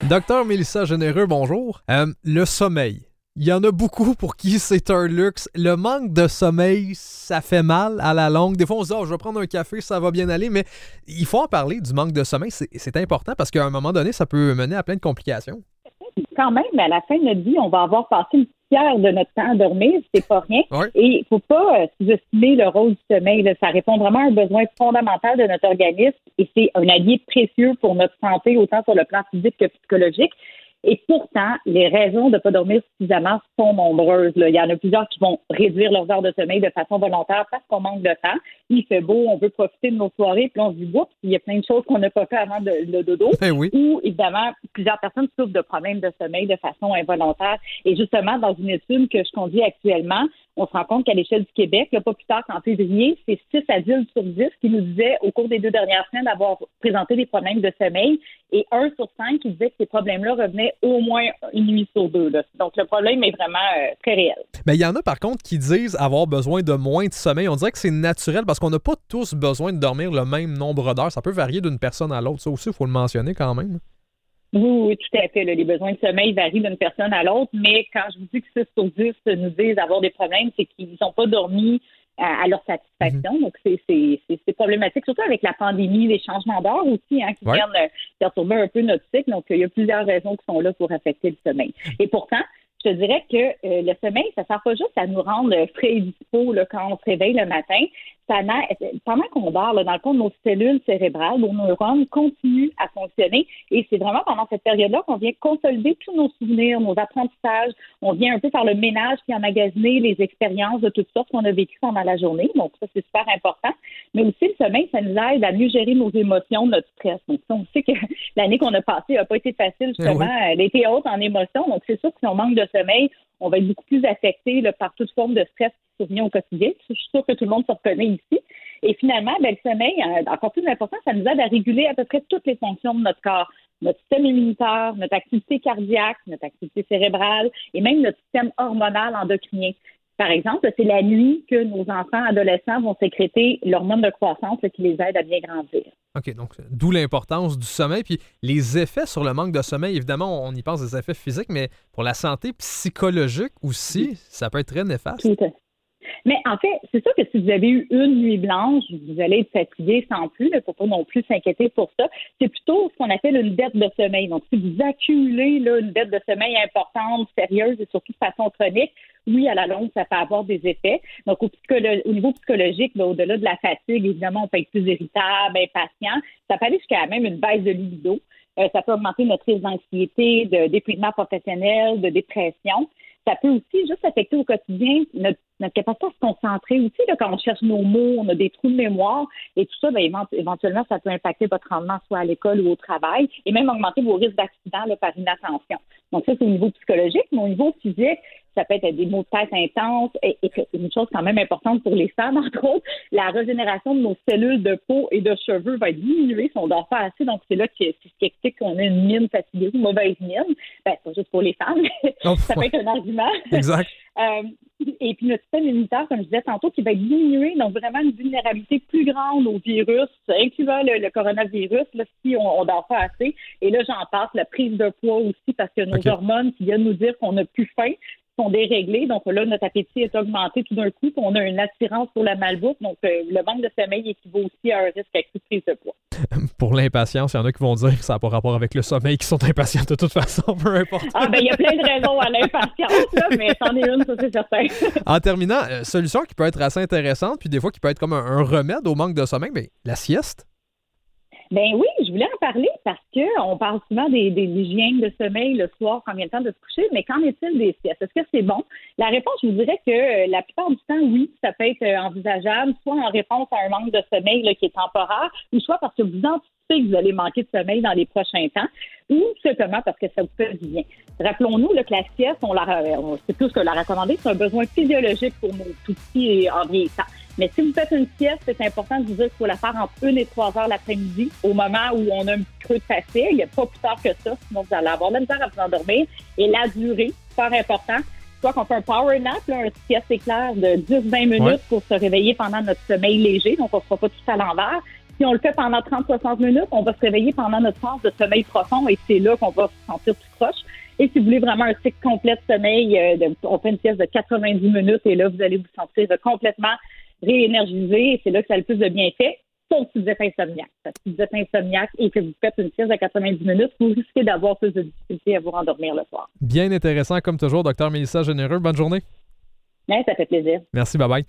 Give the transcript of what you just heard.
Docteur Mélissa Généreux, bonjour. Le sommeil. Il y en a beaucoup pour qui c'est un luxe. Le manque de sommeil, ça fait mal à la longue. Des fois, on se dit, je vais prendre un café, ça va bien aller, mais il faut en parler du manque de sommeil. C'est important parce qu'à un moment donné, ça peut mener à plein de complications. Quand même, à la fin de notre vie, on va avoir passé une tiers de notre temps à dormir, c'est pas rien. Oui. Et il faut pas sous-estimer le rôle du sommeil. Là. Ça répond vraiment à un besoin fondamental de notre organisme et c'est un allié précieux pour notre santé, autant sur le plan physique que psychologique. Et pourtant, les raisons de ne pas dormir suffisamment sont nombreuses. Là. Il y en a plusieurs qui vont réduire leurs heures de sommeil de façon volontaire parce qu'on manque de temps. Il fait beau, on veut profiter de nos soirées, puis on se dit, oups, il y a plein de choses qu'on n'a pas fait avant le dodo. Ben oui. Ou, évidemment, plusieurs personnes souffrent de problèmes de sommeil de façon involontaire. Et justement, dans une étude que je conduis actuellement, on se rend compte qu'à l'échelle du Québec, là, pas plus tard qu'en février, c'est 6 adultes sur 10 qui nous disaient au cours des 2 dernières semaines d'avoir présenté des problèmes de sommeil et 1 sur 5 qui disait que ces problèmes-là revenaient au moins une nuit sur 2. Là. Donc, le problème est vraiment très réel. Mais il y en a par contre qui disent avoir besoin de moins de sommeil. On dirait que c'est naturel parce qu'on n'a pas tous besoin de dormir le même nombre d'heures. Ça peut varier d'une personne à l'autre. Ça aussi, il faut le mentionner quand même. Oui, tout à fait. Là. Les besoins de sommeil varient d'une personne à l'autre, mais quand je vous dis que 6 sur 10 nous disent avoir des problèmes, c'est qu'ils n'ont pas dormi à leur satisfaction. Donc, c'est problématique, surtout avec la pandémie, les changements d'heure aussi, qui viennent perturber un peu notre cycle. Donc, il y a plusieurs raisons qui sont là pour affecter le sommeil. Et pourtant, je te dirais que le sommeil, ça ne sert pas juste à nous rendre frais et dispo là, quand on se réveille le matin. Pendant qu'on dort, là, dans le fond, nos cellules cérébrales, nos neurones continuent à fonctionner. Et c'est vraiment pendant cette période-là qu'on vient consolider tous nos souvenirs, nos apprentissages. On vient un peu faire le ménage puis emmagasiner les expériences de toutes sortes qu'on a vécues pendant la journée. Donc, ça, c'est super important. Mais aussi, le sommeil, ça nous aide à mieux gérer nos émotions, notre stress. Donc, ça, on sait que l'année qu'on a passée n'a pas été facile, justement. Elle a été haute en émotions. Donc, c'est sûr que si on manque de sommeil, on va être beaucoup plus affecté là, par toute forme de stress qui survient au quotidien. Je suis sûre que tout le monde se reconnaît ici. Et finalement, le sommeil, encore plus important, ça nous aide à réguler à peu près toutes les fonctions de notre corps. Notre système immunitaire, notre activité cardiaque, notre activité cérébrale et même notre système hormonal endocrinien. Par exemple, c'est la nuit que nos enfants adolescents vont sécréter l'hormone de croissance qui les aide à bien grandir. OK, donc d'où l'importance du sommeil. Puis les effets sur le manque de sommeil, évidemment, on y pense des effets physiques, mais pour la santé psychologique aussi, ça peut être très néfaste. Tout à fait. Mais en fait, c'est sûr que si vous avez eu une nuit blanche, vous allez être fatigué sans plus. Il ne faut pas non plus s'inquiéter pour ça. C'est plutôt ce qu'on appelle une dette de sommeil. Donc, si vous accumulez là, une dette de sommeil importante, sérieuse et surtout de façon chronique, oui, à la longue, ça peut avoir des effets. Donc, au niveau psychologique, là, au-delà de la fatigue, évidemment, on peut être plus irritable, impatient. Ça peut aller jusqu'à même une baisse de libido. Ça peut augmenter notre risque d'anxiété, d'épuisement professionnel, de dépression. Ça peut aussi juste affecter au quotidien notre capacité à se concentrer aussi. Là, quand on cherche nos mots, on a des trous de mémoire et tout ça, éventuellement, ça peut impacter votre rendement soit à l'école ou au travail et même augmenter vos risques d'accident là, par inattention. Donc ça, c'est au niveau psychologique, mais au niveau physique, ça peut être des maux de tête intenses et une chose quand même importante pour les femmes, entre autres, la régénération de nos cellules de peau et de cheveux va diminuer si on dort pas assez. Donc, c'est ce qui explique qu'on a une mine fatiguée, une mauvaise mine. C'est pas juste pour les femmes, mais ça peut être un argument. Exact. Et puis, notre système immunitaire, comme je disais tantôt, qui va diminuer, donc vraiment une vulnérabilité plus grande au virus, incluant le coronavirus, là, si on dort pas assez. Et là, j'en passe, la prise de poids aussi, parce que nos hormones qui viennent nous dire qu'on n'a plus faim sont déréglées. Donc là, notre appétit est augmenté tout d'un coup, puis on a une attirance pour la malbouffe. Donc, le manque de sommeil équivaut aussi à un risque accru de prise de poids. Pour l'impatience, il y en a qui vont dire que ça n'a pas rapport avec le sommeil, qui sont impatients de toute façon, peu importe. Il y a plein de raisons à l'impatience, là, mais c'en est une, ça c'est certain. En terminant, solution qui peut être assez intéressante, puis des fois qui peut être comme un remède au manque de sommeil, mais la sieste. Ben oui, je voulais en parler parce que on parle souvent des hygiènes de sommeil le soir quand vient le temps de se coucher, mais qu'en est-il des siestes? Est-ce que c'est bon? La réponse, je vous dirais que la plupart du temps, oui, ça peut être envisageable, soit en réponse à un manque de sommeil là, qui est temporaire, ou soit parce que vous anticipez que vous allez manquer de sommeil dans les prochains temps, ou simplement parce que ça vous fait du bien. Rappelons-nous là, que la sieste, c'est plus que la recommander, c'est un besoin physiologique pour nos tout petits en vieillissant. Mais si vous faites une sieste, c'est important de vous dire qu'il faut la faire entre 1 et 3 heures l'après-midi, au moment où on a un petit creux de fatigue, pas plus tard que ça, sinon vous allez avoir de la misère à vous endormir. Et la durée, super important, soit qu'on fait un power nap, là, un sieste éclair de 10-20 minutes pour se réveiller pendant notre sommeil léger, donc on ne sera pas tout à l'envers. Si on le fait pendant 30-60 minutes, on va se réveiller pendant notre phase de sommeil profond et c'est là qu'on va se sentir tout croche. Et si vous voulez vraiment un cycle complet de sommeil, on fait une sieste de 90 minutes et là, vous allez vous sentir complètement réénergisé et c'est là que ça a le plus de bienfaits, sauf si vous êtes insomniaque. Parce que si vous êtes insomniaque et que vous faites une sieste de 90 minutes, vous risquez d'avoir plus de difficultés à vous rendormir le soir. Bien intéressant comme toujours, Dr Mélissa Généreux. Bonne journée. Mais ça fait plaisir. Merci, bye-bye.